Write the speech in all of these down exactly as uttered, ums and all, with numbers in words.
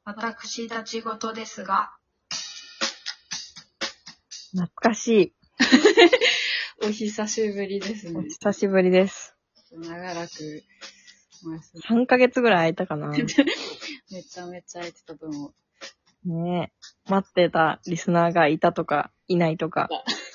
私たち事ですが、 懐かしい。 お久しぶりですおね。 久しぶりです。 長らく、お休みさんかげつぐらい空いたかな。 めちゃめちゃ空いてた分を。 ねえ。待ってたリスナーがいたとか、いないとか。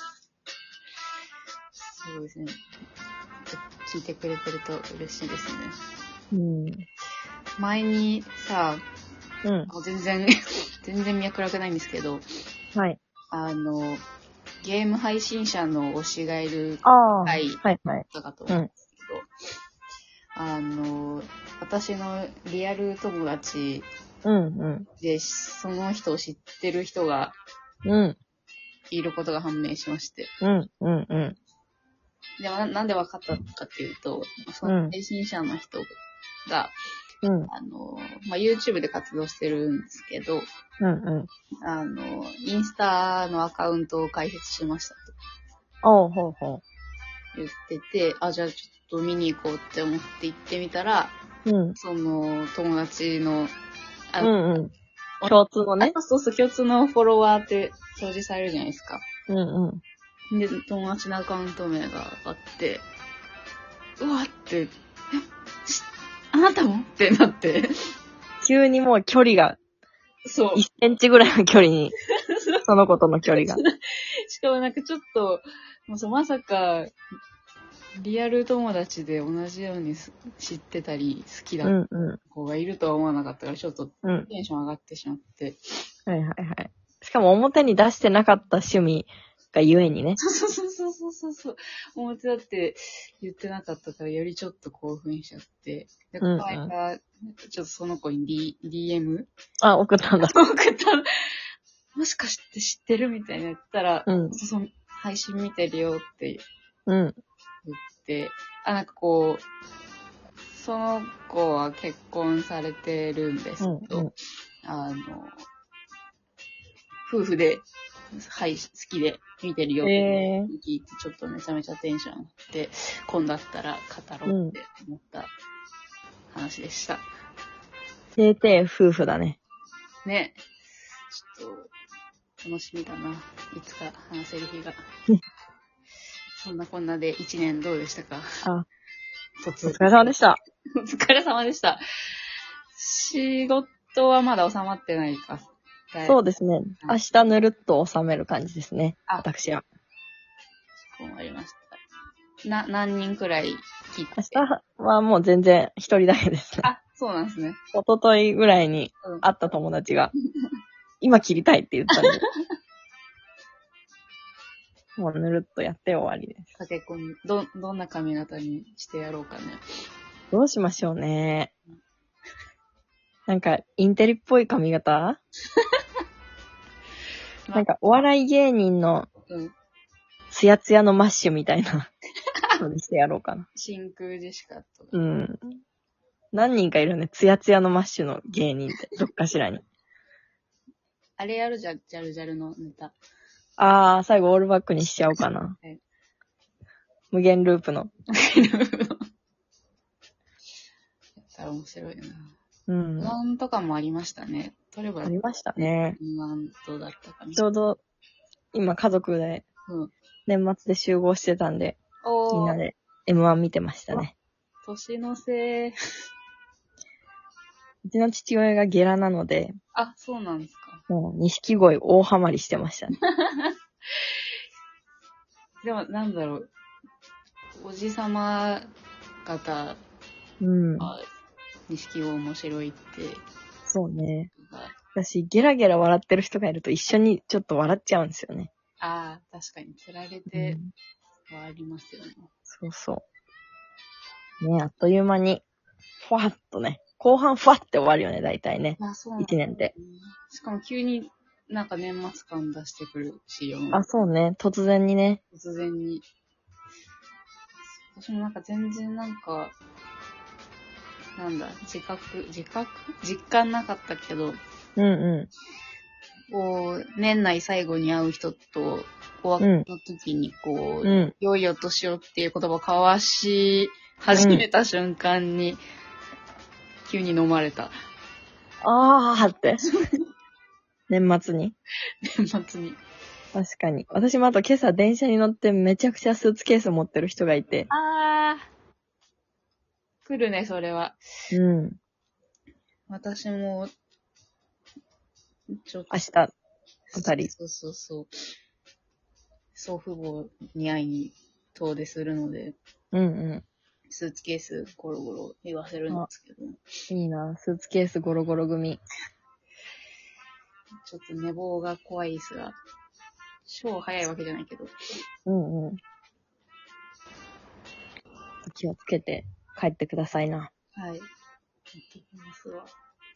そうですね。聞いてくれてると嬉しいですね。 うん。 前にさ、 うん。 もう全然、全然脈絡ないんですけど、 はい。 あの、ゲーム配信者の推しがいるああ。 回はいはい。 だったかと思うんですけど、あの、私のリアル友達うんうん。 で、その人を知ってる人がうん。 いることが判明しまして。 うんうんうん。 でもな、なんで分かったかっていうと、その配信者の人が、 うん。 あの、まあ、YouTube で活動してるんですけど、 うんうん。 あの、インスタのアカウントを開設しましたおうほうほと言ってて、あ、じゃあちょっと見に行こうって思って行ってみたら、 う。うん。 その友達の、あうんうん。共通のね。 あそうそう、共通のフォロワーって表示されるじゃないですか。 うんうん。 で、友達のアカウント名があって、うわって、え、しあなたもってなって。 急にもう距離が、 そう。 いっセンチぐらいの距離に、その子との距離が。 しかもなんかちょっと、もうそうまさか、リアル友達で同じように知ってたり、好きだった子がいるとは思わなかったから、ちょっとテンション上がってしまって。 うん。はいはいはい。しかも表に出してなかった趣味がゆえにね。 そうそうそうそうそうそう。表だって言ってなかったから、よりちょっと興奮しちゃって。で、こうんうんの間、ちょっとその子に D、ディーエム? あ、送ったんだ。 送ったの。もしかして知ってるみたいな言ったら、 うん。 その配信見てるよってうん。 言って、あ、なんかこう、その子は結婚されてるんですけど、 うんうん、 あの、夫婦で、はい、好きで見てるよって聞いて、ちょっとめちゃめちゃテンション上がって、今度だったら語ろうって思った話でした。 てーてー夫婦だね。 ね。ちょっと、楽しみだな。いつか話せる日が。そんなこんなで一年どうでしたか？ あ、 お疲れ様でした。 お疲れ様でした。仕事はまだ収まってないか。 そうですね。明日ぬるっと収める感じですね。私は。 困りました。な、何人くらい聞いて？ 明日はもう全然一人だけですね。 あ、そうなんですね。 一昨日ぐらいに会った友達が、うん、今切りたいって言ったんで。もうぬるっとやって終わりです。 駆け込み。ど、どんな髪型にしてやろうかね。 どうしましょうね。なんか、インテリっぽい髪型なんか、お笑い芸人の、ツヤツヤのマッシュみたいなのにしてやろうかな。 真空ジェシカと。 うん。何人かいるね。ツヤツヤのマッシュの芸人って、どっかしらに。 あれやるじゃん、ジャルジャルのネタ。 あー、最後オールバックにしちゃおうかな。はい、無限ループの。無限ループの。 やったら面白いな。 うん。 ワンとかもありましたね。取ればありましたね。 ワンとだったかな。 ちょうど、今家族で、年末で集合してたんで、うん、みんなで エムワン 見てましたね。 年のせい。 うちの父親がゲラなので、 あ、そうなんですか。 もう、錦鯉大ハマりしてましたね。 でも、なんだろう。おじさま方、 うん。 錦鯉面白いって。 そうね。私、ゲラゲラ笑ってる人がいると一緒にちょっと笑っちゃうんですよね。 ああ、確かに。釣られて、はありますよね、うん。 そうそう。ね、あっという間に、ふわっとね。後半ふわって終わるよね、大体ね。あ、そうなんですね。一年って。 しかも急になんか年末感出してくるしよ。 あ、そうね。突然にね。 突然に。私もなんか全然なんか、なんだ、自覚、自覚実感なかったけど。 うんうん。 こう、年内最後に会う人と、お別れの時にこう、うん、良いお年をっていう言葉を交わし始めた瞬間に、うん、急に飲まれた。 あーって。年末に年末に。 確かに。私もあと今朝電車に乗ってめちゃくちゃスーツケース持ってる人がいて。 あー。来るね、それは。 うん。 私も、ちょっと。 明日、あたり。 そうそうそう。祖父母に会いに遠出するので。 うんうん。 スーツケースゴロゴロ言わせるんですけど。 いいな、スーツケースゴロゴロ組。 ちょっと寝坊が怖いですが、超早いわけじゃないけど。 うんうん。気をつけて帰ってくださいな。 はい。行ってきますわ。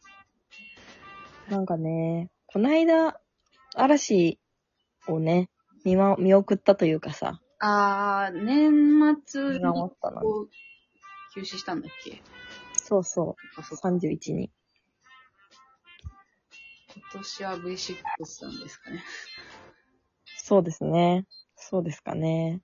なんかね、こないだ、嵐をね、見ま、見送ったというかさ。 あー、年末にこう休止したんだっけ？ そうそう。さんじゅういちに。 今年は ブイシックス なんですかね。 そうですね。そうですかね。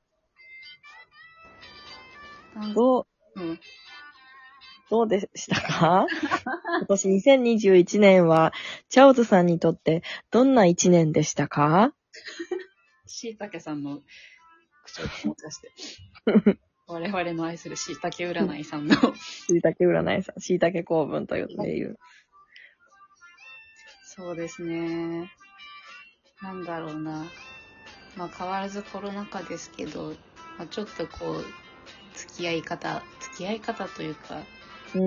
どう、うん、どうでしたか？今年にせんにじゅういちねんは、チャオズさんにとってどんないちねんでしたか？ しいたけさんの口をもしかして。我々の愛するしいたけ占いさんの。 しいたけ占いさん、しいたけ公文という名優。 そうですね。なんだろうな。まあ変わらずコロナ禍ですけど、まあ、ちょっとこう、付き合い方、付き合い方というか、 うん。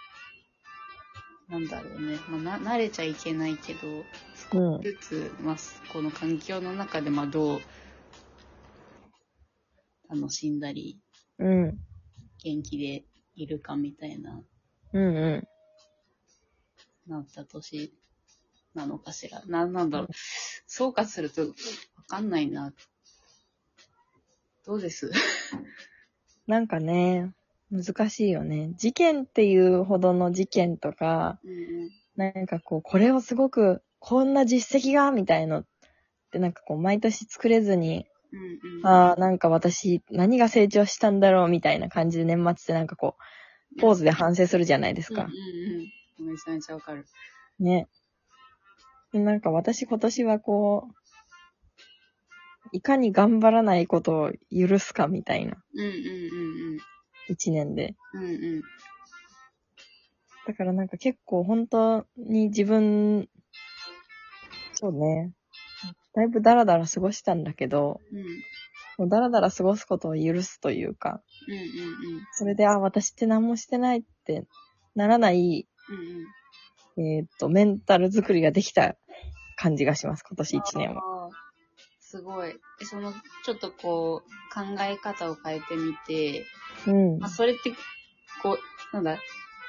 なんだろうね。まあ、な、慣れちゃいけないけど、少しずつ、うん、まあ、この環境の中で、まあ、どう、楽しんだり、 うん。 元気でいるかみたいな、 うんうん。 なった年なのかしら。な、なんだろう。総括すると、わかんないな。どうですなんかね、難しいよね。事件っていうほどの事件とか、うん、なんかこう、これをすごく、こんな実績が、みたいのってなんかこう、毎年作れずに、うんうん、ああ、なんか私、何が成長したんだろう、みたいな感じで年末ってなんかこう、ポーズで反省するじゃないですか。うんうんうん。めちゃめちゃわかる。 ね。なんか私今年はこう、いかに頑張らないことを許すかみたいな。うんうんうんうん。一年で。うんうん。だからなんか結構本当に自分、そうね。だいぶダラダラ過ごしたんだけど、うん、もうダラダラ過ごすことを許すというか、うんうんうん、それで、あ、私って何もしてないってならない、うんうん、えー、っと、メンタル作りができた感じがします、今年一年は。 すごい。その、ちょっとこう、考え方を変えてみて、うん。まあ、それって、こう、なんだ、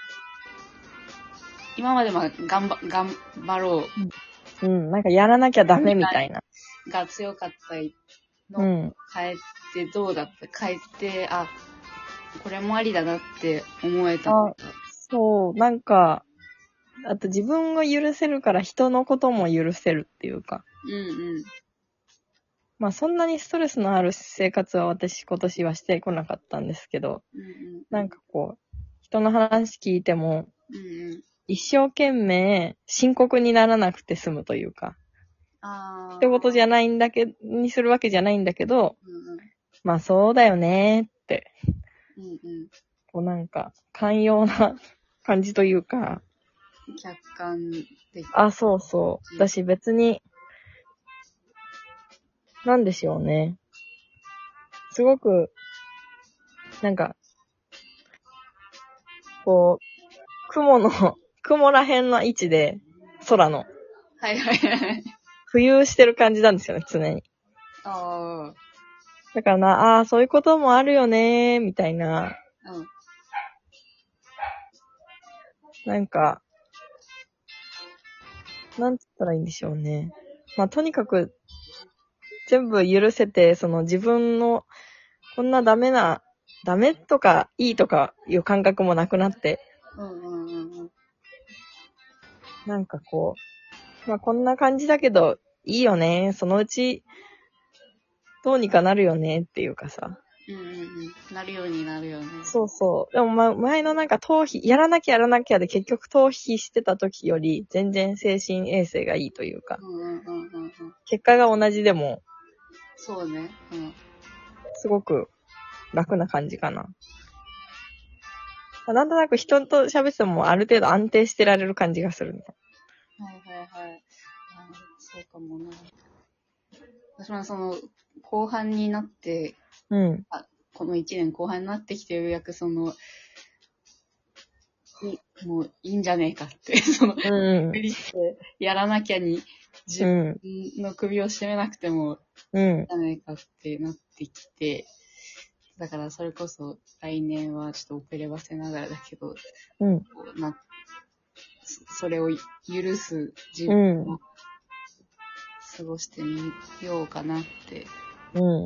今までまあ、頑張、頑張ろう。うん、なんかやらなきゃダメみたいな。 が強かったのを変えてどうだった、変えて、あ、これもありだなって思えた。あ、 そう、なんか、あと自分を許せるから人のことも許せるっていうか。うんうん。まあそんなにストレスのある生活は私今年はしてこなかったんですけど、うんうん、なんかこう、人の話聞いても、うんうん、一生懸命深刻にならなくて済むというか、あ一言じゃないんだけど、にするわけじゃないんだけど、うんうん、まあそうだよねって、うんうん、こうなんか寛容な感じというか、 客観的。 あ、そうそう。私別に、なんでしょうね。すごく、なんか、こう、雲の、雲ら辺の位置で、空の。 はいはいはい。 浮遊してる感じなんですよね、常に。ああ。だからな、ああ、そういうこともあるよねー、みたいな。うん。なんか、なんつったらいいんでしょうね。まあ、とにかく、全部許せて、その自分の、こんなダメな、ダメとかいいとかいう感覚もなくなって。うんうんうんうん。なんかこう、まあ、こんな感じだけど、いいよね。そのうち、どうにかなるよねっていうかさ。 うんうんうん。なるようになるよね。 そうそう。でもま、前のなんか逃避、やらなきゃやらなきゃで結局逃避してた時より全然精神衛生がいいというか。 うんうんうんうんうん。 結果が同じでも。 そうね。うん。 すごく楽な感じかな。なんとなく人と喋っててもある程度安定してられる感じがするの。 はいはいはい。そうかもな。私もその、後半になって、 うん。 あ、この一年後半になってきてようやくその、いもういいんじゃねえかって、その、 うん。 無理してやらなきゃに自分の首を絞めなくてもいいんじゃねえかってなってきて、だからそれこそ来年はちょっと遅ればせながらだけど、 うん。 なそれを許す自分を過ごしてみようかなって思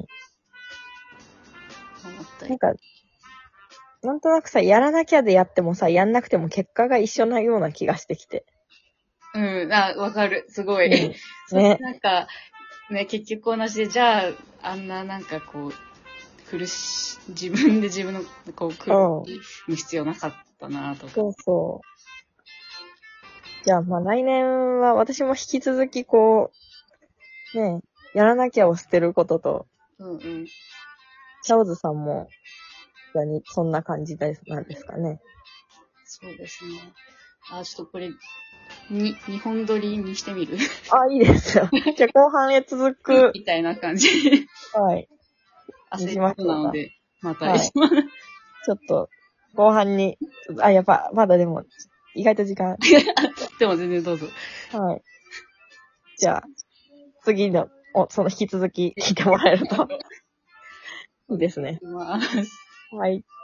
ったり。 なんか、なんとなくさ、やらなきゃでやってもさ、やんなくても結果が一緒なような気がしてきて。 うん、あ、わかる。すごい。うん、ね。なんか、ね、結局同じで、じゃあ、あんななんかこう、苦し、自分で自分のこう、苦しむ必要なかったなとか。 そうそう。じゃあ、まあ来年は私も引き続きこう、ね、やらなきゃを捨てることと、 うんうん。 チャオズさんも、そんな感じでなんですかね。 そうですね。あ、ちょっとこれ、に、日本撮りにしてみるあ、いいですよ。じゃあ後半へ続く。 みたいな感じ。 はい。 焦りそうなので、また、 はい、ちょっと、後半に、あ、やっぱ、まだでも、意外と時間。 でも全然どうぞ。 はい。じゃあ、次の、お、その引き続き聞いてもらえるといいですね。はい。